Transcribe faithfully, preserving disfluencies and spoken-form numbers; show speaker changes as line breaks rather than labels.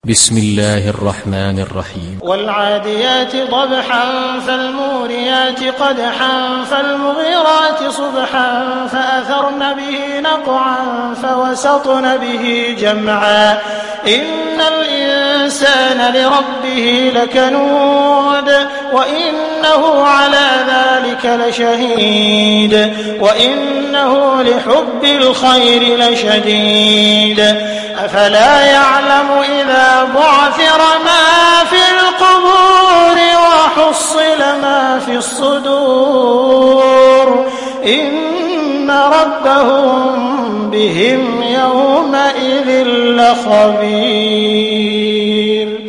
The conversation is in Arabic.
بسم الله الرحمن الرحيم.
والعاديات ضبحا فالموريات قدحا فالمغيرات صبحا فأثرن به نقعا فوسطن به جمعا إن الإنسان لربه لكنود وإنه على ذلك لشهيد وإنه لحب الخير لشديد أفلا يعلم إذا بعثر ما في القبور وحصل ما في الصدور إن ربهم بهم يومئذ لخبير.